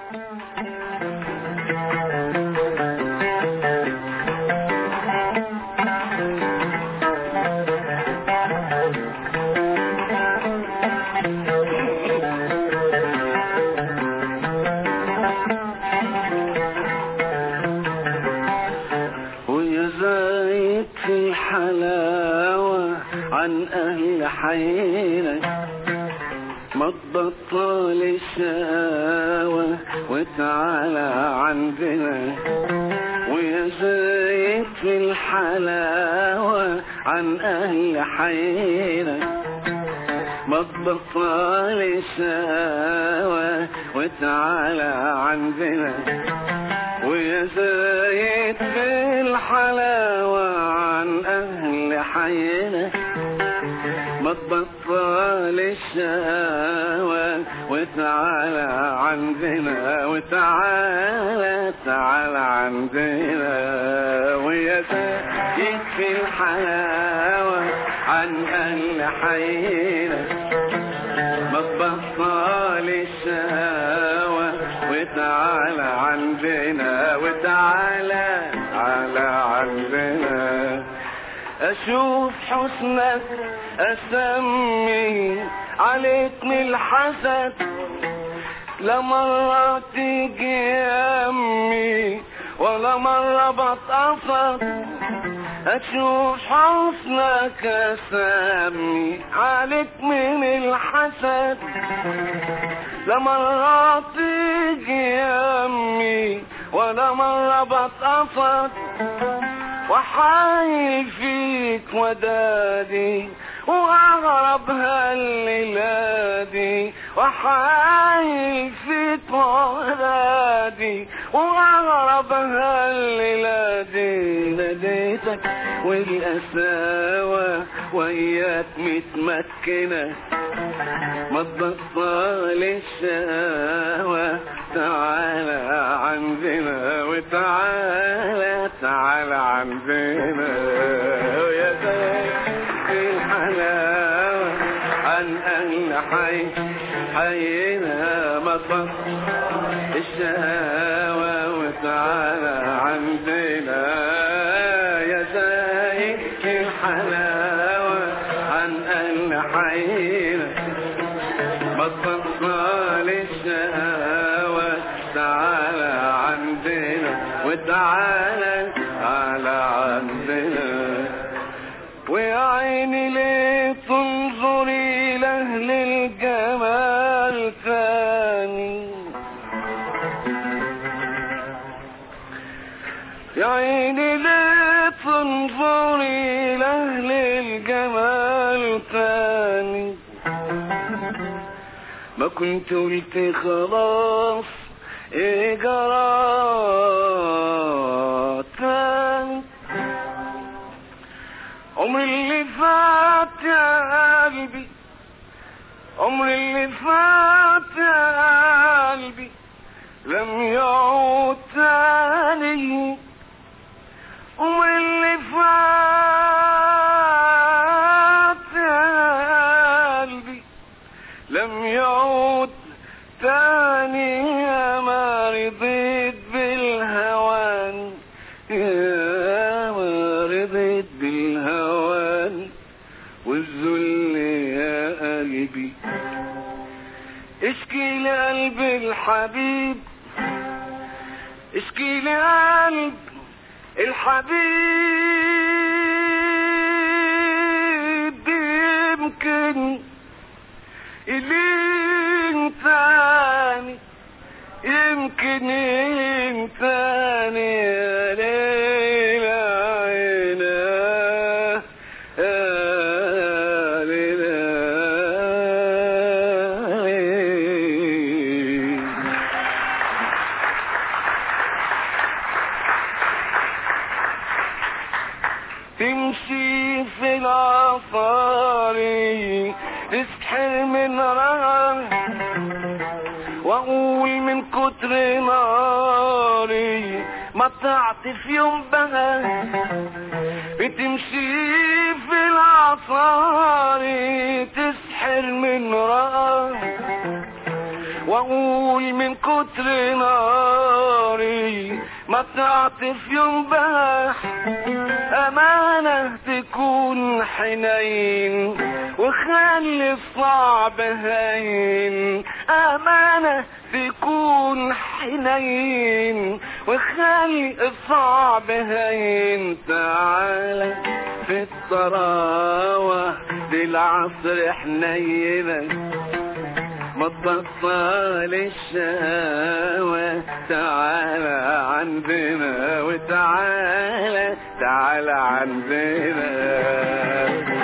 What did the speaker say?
الحلاوة عن أهل حينا ما تبطل الشقاوة وتعالى عندنا. ويا زايد في الحلاوة عن أهل حينا ما تبطل الشقاوة وتعالى عندنا. ويا زايد في الحلاوة عن أهل حينا ما تبطل الشقاوة وتعالى عندنا. وتعالى تعالى عندنا. ويا زايد في الحلاوة عن أهل حينا ما تبطل الشقاوة وتعالى عندنا. وتعالى تعالى عندنا. أشوف حسنك أسمي عليك من الحسد لا مرة تيجي يمي ولا مرة بتقصد. أشوف حسنك أسمي عليك من الحسد لا مرة تيجي يمي ولا مرة بتقصد. وحايل فيك ودادي وأغرب هالليلادي. وحايل فيك ودادي وأغرب هالليلادي. ناديتك والقساوة وياك متمكنة ما تبطل الشقاوة تعالى عندنا. وتعالى تعالى عندنا. ويا زايد الحلاوة عن أهل حينا ما تبطل الشقاوة وتعالى عندنا. يا زايد الحلاوة عن أهل حينا ما تبطل الشقاوة تعالى عندنا. وتعالى تعالى عندنا. ويا عيني ليه تنظري لأهل الجمال ثاني. يا عيني ليه تنظري لأهل الجمال ثاني. ما كنت قلت خلاص ايه جرى تاني. عمر اللي فات يا قلبي عمر اللي فات يا قلبي لم يعود تاني. عمر اللي فات يا قلبي لم يعود تاني. يا ما رضيت بالهوان يا ما رضيت بالهوان والذل يا قلبي. اشكي لقلب الحبيب اشكي لقلب الحبيب يمكن إلين تاني. يمكن تاني يا ليلى عينا يا ليلى. تمشي في العصاري تسحر من رغم واقول من كتر ناري ما تعطف يوم بقى. بتمشي في العصاري تسحر من رغم واقول من كتر ناري ما تعطف يوم بح امانة تكون حنين وخلي الصعب هين امانة تكون حنين وخلي الصعب هين تعالى في الطراوة دي العصر حنينة ما تبطل الشهوة تعالى عندنا وتعالى تعالى عندنا